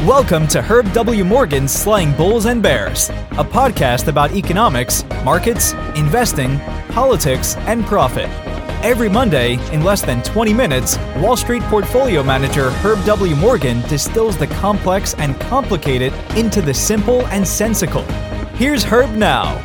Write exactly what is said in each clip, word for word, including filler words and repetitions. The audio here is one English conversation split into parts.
Welcome to Herb W. Morgan's Slaying Bulls and Bears, a podcast about economics, markets, investing, politics, and profit. Every Monday, in less than twenty minutes, Wall Street portfolio manager Herb W. Morgan distills the complex and complicated into the simple and sensical. Here's Herb now.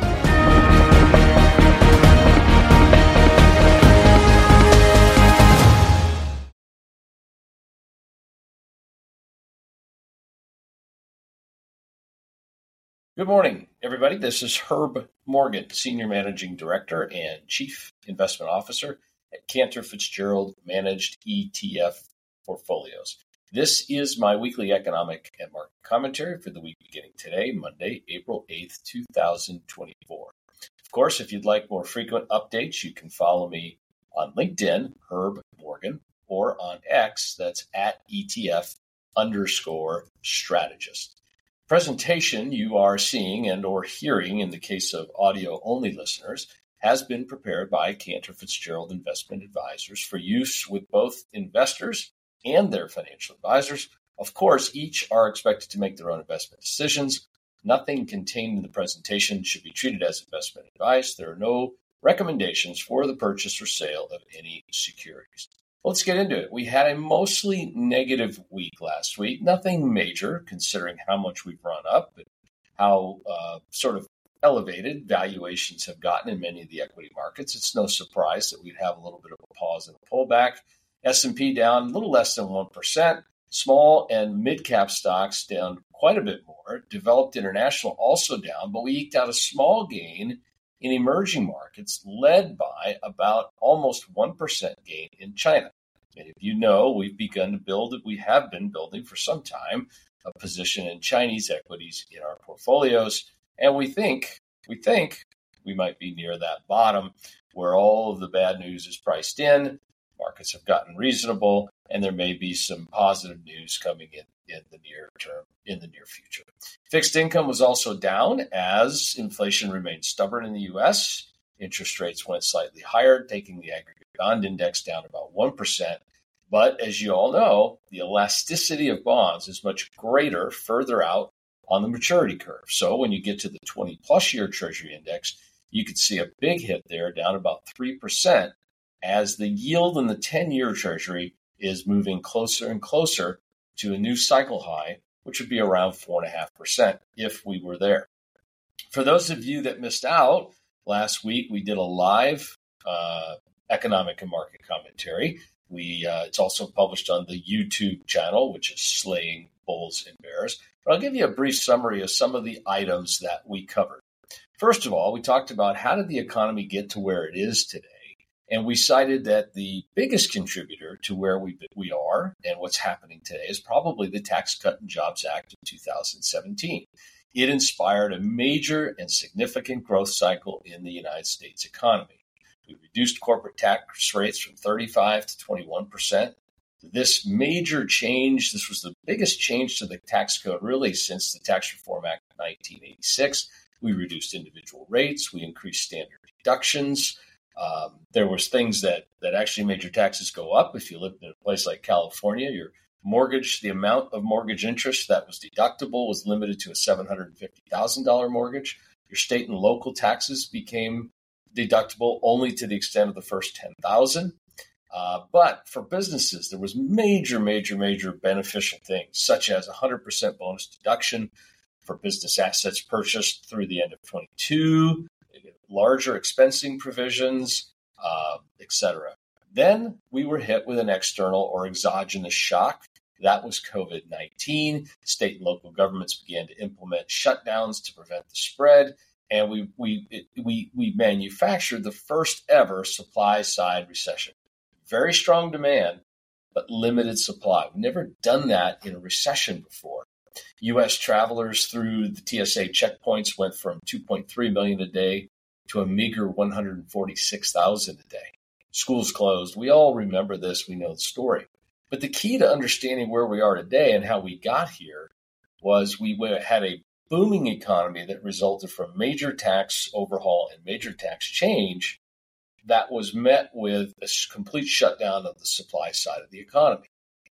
Good morning, everybody. This is Herb Morgan, Senior Managing Director and Chief Investment Officer at Cantor Fitzgerald Managed E T F Portfolios. This is my weekly economic and market commentary for the week beginning today, Monday, April eighth, two thousand twenty-four. Of course, if you'd like more frequent updates, you can follow me on LinkedIn, Herb Morgan, or on X, that's at E T F underscore strategist. Presentation you are seeing and or hearing in the case of audio-only listeners has been prepared by Cantor Fitzgerald Investment Advisors for use with both investors and their financial advisors. Of course, each are expected to make their own investment decisions. Nothing contained in the presentation should be treated as investment advice. There are no recommendations for the purchase or sale of any securities. Let's get into it. We had a mostly negative week last week. Nothing major considering how much we've run up and how uh, sort of elevated valuations have gotten in many of the equity markets. It's no surprise that we'd have a little bit of a pause and a pullback. S and P down a little less than one percent. Small and mid-cap stocks down quite a bit more. Developed international also down, but we eked out a small gain in emerging markets, led by about almost one percent gain in China. And if you know, we've begun to build, we have been building for some time, a position in Chinese equities in our portfolios. And we think, we think we might be near that bottom where all of the bad news is priced in. Markets have gotten reasonable, and there may be some positive news coming in in the near term, in the near future. Fixed income was also down as inflation remained stubborn in the U S. Interest rates went slightly higher, taking the aggregate bond index down about one percent. But as you all know, the elasticity of bonds is much greater further out on the maturity curve. So when you get to the twenty-plus year Treasury index, you could see a big hit there, down about three percent, as the yield in the ten-year Treasury is moving closer and closer to a new cycle high, which would be around four point five percent if we were there. For those of you that missed out, last week we did a live uh, economic and market commentary. We uh, It's also published on the YouTube channel, which is Slaying Bulls and Bears. But I'll give you a brief summary of some of the items that we covered. First of all, we talked about how did the economy get to where it is today. And we cited that the biggest contributor to where we we are and what's happening today is probably the Tax Cut and Jobs Act of two thousand seventeen. It inspired a major and significant growth cycle in the United States economy. We reduced corporate tax rates from thirty-five to twenty-one percent. This major change, this was the biggest change to the tax code really since the Tax Reform Act of nineteen eighty-six. We reduced individual rates. We increased standard deductions. Um, there was things that, that actually made your taxes go up. If you lived in a place like California, your mortgage, the amount of mortgage interest that was deductible was limited to a seven hundred fifty thousand dollars mortgage. Your state and local taxes became deductible only to the extent of the first ten thousand dollars. Uh, but for businesses, there was major, major, major beneficial things, such as one hundred percent bonus deduction for business assets purchased through the end of twenty-two, larger expensing provisions, uh, et cetera. Then we were hit with an external or exogenous shock. That was COVID nineteen. State and local governments began to implement shutdowns to prevent the spread. And we we it, we we manufactured the first ever supply side recession. Very strong demand, but limited supply. We've never done that in a recession before. U S travelers through the T S A checkpoints went from two point three million a day to a meager one hundred forty-six thousand a day. Schools closed. We all remember this. We know the story. But the key to understanding where we are today and how we got here was we had a booming economy that resulted from major tax overhaul and major tax change that was met with a complete shutdown of the supply side of the economy.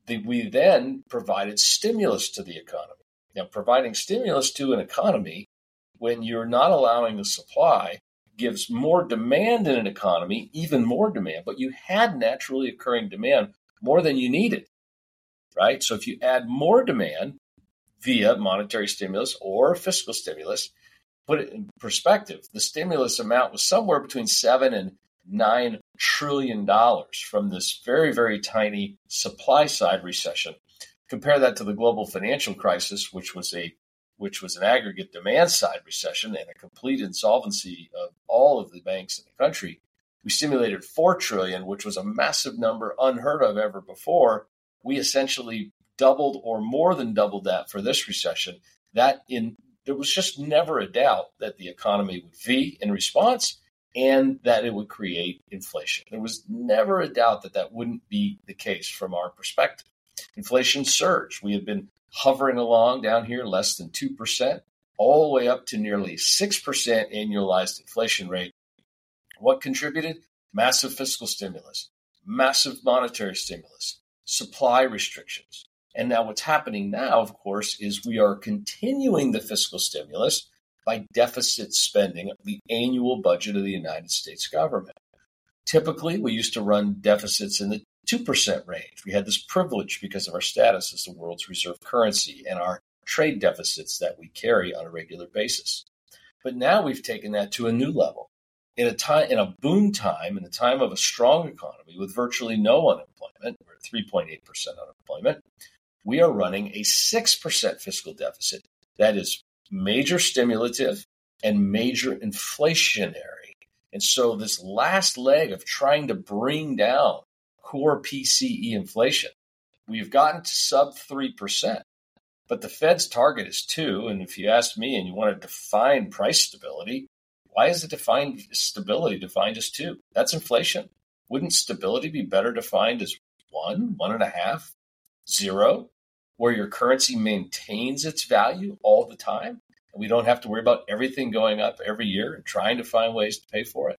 the, we then provided stimulus to the economy. Now, providing stimulus to an economy when you're not allowing the supply gives more demand in an economy, even more demand, but you had naturally occurring demand more than you needed, right? So if you add more demand via monetary stimulus or fiscal stimulus, put it in perspective, the stimulus amount was somewhere between seven and nine trillion dollars from this very, very tiny supply side recession. Compare that to the global financial crisis, which was a which was an aggregate demand side recession and a complete insolvency of all of the banks in the country. We stimulated four trillion dollars, which was a massive number unheard of ever before. We essentially doubled or more than doubled that for this recession. That in there was just never a doubt that the economy would V in response and that it would create inflation. There was never a doubt that that wouldn't be the case from our perspective. Inflation surged. We had been hovering along down here less than two percent, all the way up to nearly six percent annualized inflation rate. What contributed? Massive fiscal stimulus, massive monetary stimulus, supply restrictions. And now what's happening now, of course, is we are continuing the fiscal stimulus by deficit spending the annual budget of the United States government. Typically, we used to run deficits in the two percent range. We had this privilege because of our status as the world's reserve currency and our trade deficits that we carry on a regular basis. But now we've taken that to a new level. In a time, in a boom time, in a time of a strong economy with virtually no unemployment, we're at three point eight percent unemployment, we are running a six percent fiscal deficit. That is major stimulative and major inflationary. And so this last leg of trying to bring down core P C E inflation, we've gotten to sub three percent, but the Fed's target is two. And if you asked me and you want to define price stability, why is the defined stability defined as two? That's inflation. Wouldn't stability be better defined as one, one and a half, zero, where your currency maintains its value all the time? And we don't have to worry about everything going up every year and trying to find ways to pay for it.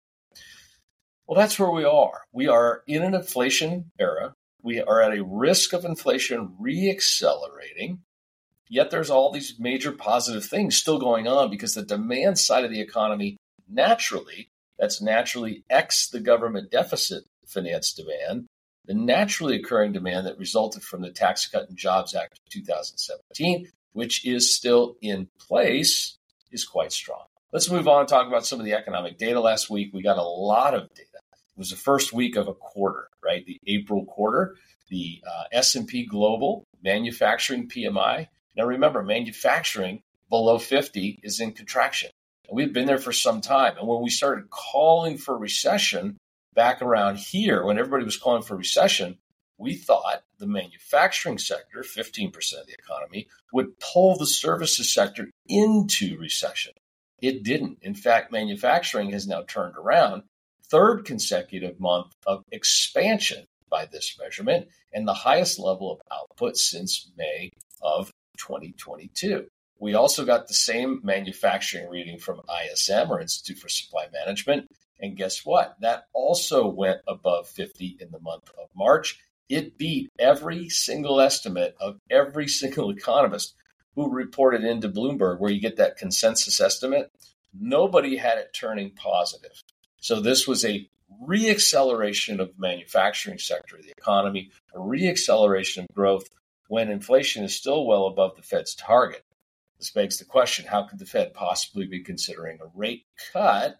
Well, that's where we are. We are in an inflation era. We are at a risk of inflation reaccelerating. Yet there's all these major positive things still going on because the demand side of the economy naturally, that's naturally X the government deficit finance demand, the naturally occurring demand that resulted from the Tax Cut and Jobs Act of two thousand seventeen, which is still in place, is quite strong. Let's move on and talk about some of the economic data last week. We got a lot of data. It was the first week of a quarter, right? The April quarter, the uh, S and P Global Manufacturing P M I. Now remember, manufacturing below fifty is in contraction. And we've been there for some time. And when we started calling for recession back around here, when everybody was calling for recession, we thought the manufacturing sector, fifteen percent of the economy, would pull the services sector into recession. It didn't. In fact, manufacturing has now turned around. Third consecutive month of expansion by this measurement and the highest level of output since May of twenty twenty-two. We also got the same manufacturing reading from I S M, or Institute for Supply Management. And guess what? That also went above fifty in the month of March. It beat every single estimate of every single economist who reported into Bloomberg, where you get that consensus estimate. Nobody had it turning positive. So this was a reacceleration of manufacturing sector of the economy, a reacceleration of growth when inflation is still well above the Fed's target. This begs the question, how could the Fed possibly be considering a rate cut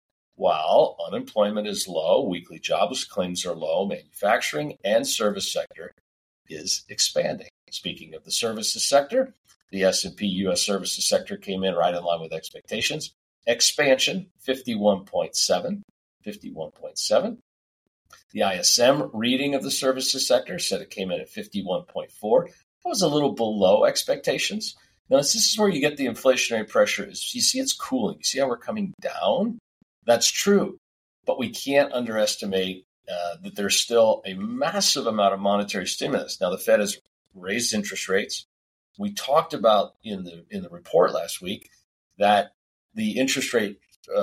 while unemployment is low, weekly jobless claims are low, manufacturing and service sector is expanding? Speaking of the services sector, the S and P U S services sector came in right in line with expectations. Expansion, fifty-one point seven, fifty-one point seven. The I S M reading of the services sector said it came in at fifty-one point four. That was a little below expectations. Now, this is where you get the inflationary pressure. You see it's cooling. You see how we're coming down? That's true. But we can't underestimate uh, that there's still a massive amount of monetary stimulus. Now, the Fed has raised interest rates. We talked about in the in the report last week that the interest rate uh,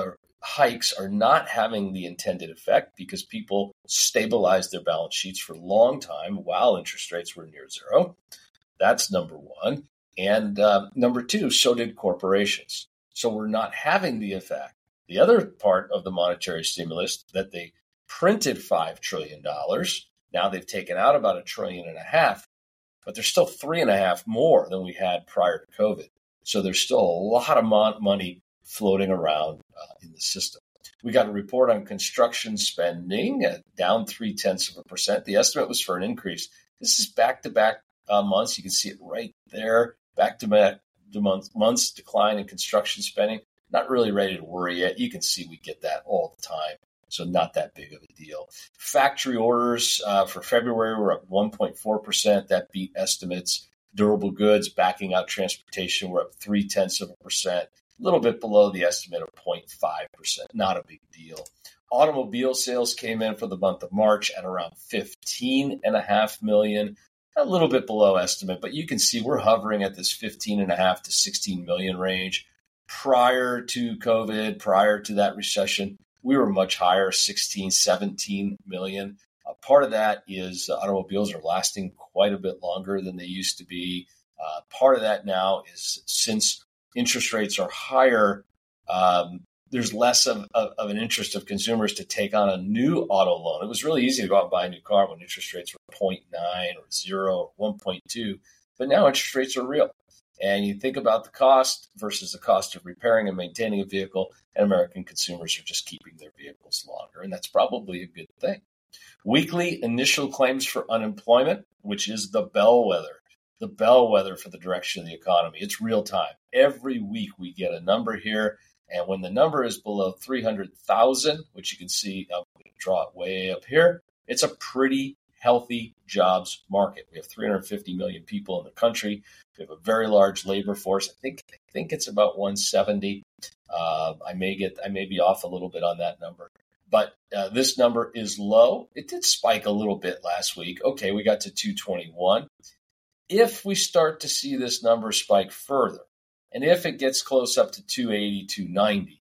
hikes are not having the intended effect because people stabilized their balance sheets for a long time while interest rates were near zero. That's number one. And uh, number two, so did corporations. So we're not having the effect. The other part of the monetary stimulus that they printed five trillion dollars. Now they've taken out about a trillion and a half, but there's still three and a half more than we had prior to COVID. So there's still a lot of mon- money floating around uh, in the system. We got a report on construction spending uh, down three tenths of a percent. The estimate was for an increase. This is back-to-back uh, months. You can see it right there. Back-to-back month, months decline in construction spending. Not really ready to worry yet. You can see we get that all the time. So not that big of a deal. Factory orders uh, for February were up one point four percent. That beat estimates. Durable goods, backing out transportation, were up three tenths of a percent. A little bit below the estimate of zero point five percent. Not a big deal. Automobile sales came in for the month of March at around fifteen and a half million. A little bit below estimate, but you can see we're hovering at this fifteen and a half to sixteen million range. Prior to COVID, prior to that recession, we were much higher, sixteen, seventeen million. Uh, part of that is uh, automobiles are lasting quite a bit longer than they used to be. Uh, part of that now is since interest rates are higher, um, there's less of, of, of an interest of consumers to take on a new auto loan. It was really easy to go out and buy a new car when interest rates were zero point nine or zero or one point two, but now interest rates are real. And you think about the cost versus the cost of repairing and maintaining a vehicle, and American consumers are just keeping their vehicles longer. And that's probably a good thing. Weekly initial claims for unemployment, which is the bellwether, the bellwether for the direction of the economy. It's real time. Every week we get a number here. And when the number is below three hundred thousand, which you can see, I'm going to draw it way up here, it's a pretty healthy jobs market. We have three hundred fifty million people in the country. We have a very large labor force. I think I think it's about one seventy. Uh, I may get I may be off a little bit on that number, but uh, this number is low. It did spike a little bit last week. Okay, we got to two twenty-one. If we start to see this number spike further, and if it gets close up to two eighty, two ninety,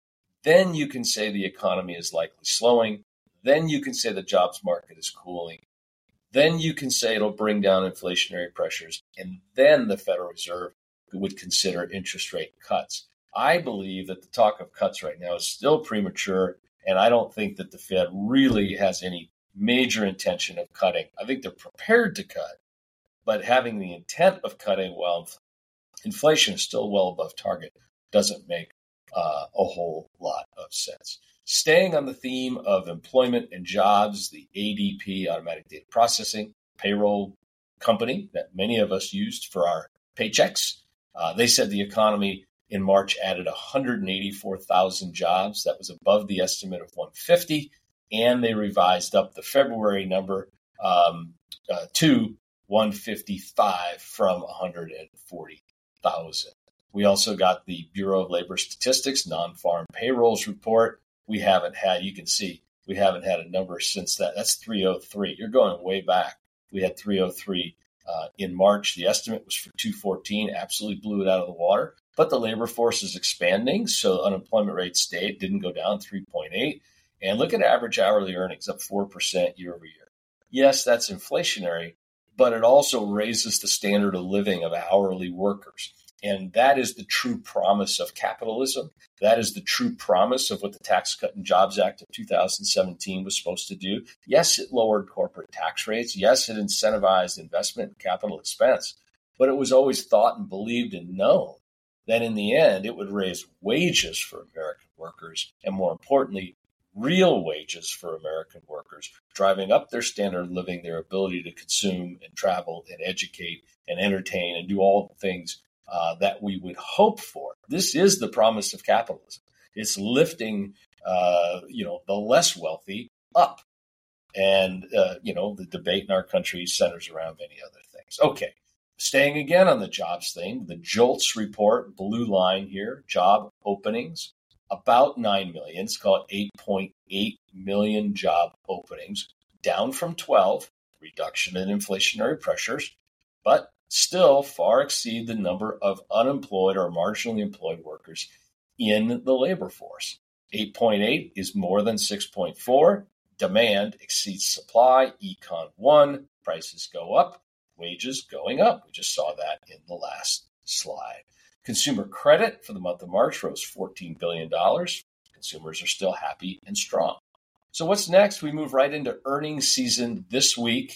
then you can say the economy is likely slowing. Then you can say the jobs market is cooling. Then you can say it'll bring down inflationary pressures. And then the Federal Reserve would consider interest rate cuts. I believe that the talk of cuts right now is still premature. And I don't think that the Fed really has any major intention of cutting. I think they're prepared to cut, but having the intent of cutting while inflation is still well above target doesn't make uh, a whole lot of sense. Staying on the theme of employment and jobs, the A D P, Automatic Data Processing, payroll company that many of us used for our paychecks, uh, they said the economy in March added one hundred eighty-four thousand jobs. That was above the estimate of one hundred fifty, and they revised up the February number um, uh, to one hundred fifty-five from one hundred forty thousand. We also got the Bureau of Labor Statistics non-farm payrolls report. We haven't had, you can see, we haven't had a number since that. That's three oh three. You're going way back. We had three oh three uh, in March. The estimate was for two fourteen, absolutely blew it out of the water. But the labor force is expanding, so unemployment rate stayed, didn't go down, three point eight. And look at average hourly earnings, up four percent year over year. Yes, that's inflationary, but it also raises the standard of living of hourly workers. And that is the true promise of capitalism. That is the true promise of what the Tax Cut and Jobs Act of two thousand seventeen was supposed to do. Yes, it lowered corporate tax rates. Yes, it incentivized investment and capital expense. But it was always thought and believed and known that in the end, it would raise wages for American workers, and more importantly, real wages for American workers, driving up their standard of living, their ability to consume and travel and educate and entertain and do all the things Uh, that we would hope for. This is the promise of capitalism. It's lifting, uh, you know, the less wealthy up. And, uh, you know, the debate in our country centers around many other things. Okay, staying again on the jobs thing, the JOLTS report, blue line here, job openings, about nine million. It's called eight point eight million job openings, down from twelve, reduction in inflationary pressures, but still far exceed the number of unemployed or marginally employed workers in the labor force. eight point eight is more than six point four. Demand exceeds supply. Econ one, prices go up, wages going up. We just saw that in the last slide. Consumer credit for the month of March rose fourteen billion dollars. Consumers are still happy and strong. So what's next? We move right into earnings season this week,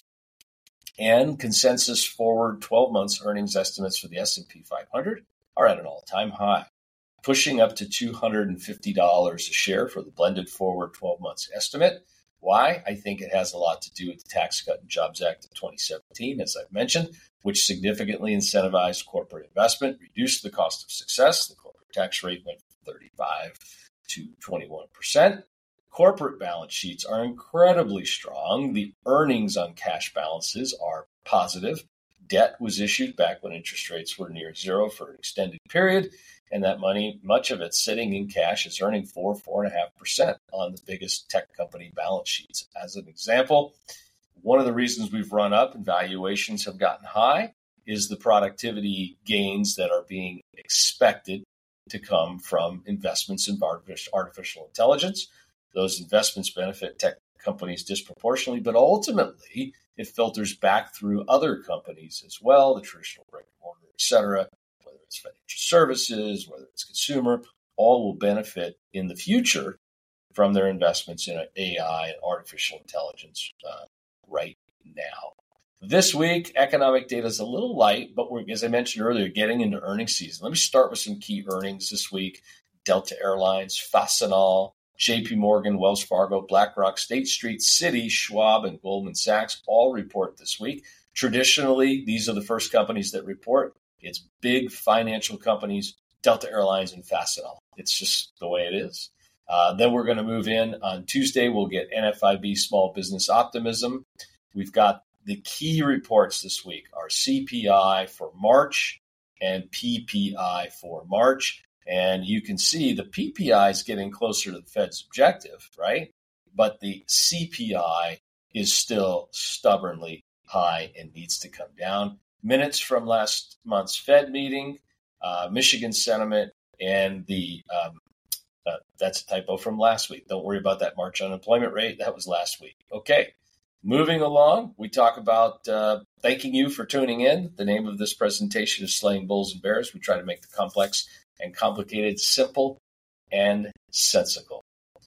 and consensus forward twelve months earnings estimates for the S and P five hundred are at an all-time high, pushing up to two hundred fifty dollars a share for the blended forward twelve months estimate. Why? I think it has a lot to do with the Tax Cut and Jobs Act of twenty seventeen, as I've mentioned, which significantly incentivized corporate investment, reduced the cost of success. The corporate tax rate went from thirty-five to twenty-one percent. Corporate balance sheets are incredibly strong. The earnings on cash balances are positive. Debt was issued back when interest rates were near zero for an extended period, and that money, much of it sitting in cash, is earning four, four and a half percent on the biggest tech company balance sheets. As an example, one of the reasons we've run up and valuations have gotten high is the productivity gains that are being expected to come from investments in artificial intelligence. Those investments benefit tech companies disproportionately, but ultimately it filters back through other companies as well, the traditional brick and mortar, et cetera, whether it's financial services, whether it's consumer, all will benefit in the future from their investments in A I and artificial intelligence uh, right now. This week, economic data is a little light, but we're, as I mentioned earlier, getting into earnings season. Let me start with some key earnings this week. Delta Airlines, Fastenal, J P Morgan, Wells Fargo, BlackRock, State Street, Citi, Schwab, and Goldman Sachs all report this week. Traditionally, these are the first companies that report. It's big financial companies, Delta Airlines and Fastenal. It's just the way it is. Uh, then we're going to move in on Tuesday. We'll get N F I B Small Business Optimism. We've got the key reports this week are C P I for March and P P I for March. And you can see the P P I is getting closer to the Fed's objective, right? But the C P I is still stubbornly high and needs to come down. Minutes from last month's Fed meeting, uh, Michigan sentiment, and the um, uh, that's a typo from last week. Don't worry about that March unemployment rate. That was last week. Okay, moving along, we talk about uh, thanking you for tuning in. The name of this presentation is Slaying Bulls and Bears. We try to make the complex and complicated simple and sensical.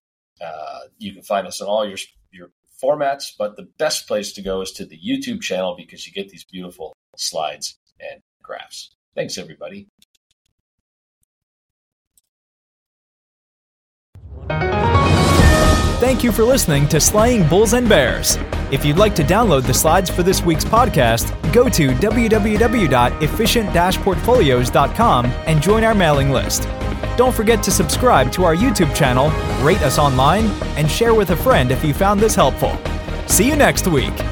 Uh, you can find us on all your your formats, but the best place to go is to the YouTube channel because you get these beautiful slides and graphs. Thanks, everybody. Thank you for listening to Slaying Bulls and Bears. If you'd like to download the slides for this week's podcast, go to w w w dot efficient dash portfolios dot com and join our mailing list. Don't forget to subscribe to our YouTube channel, rate us online, and share with a friend if you found this helpful. See you next week.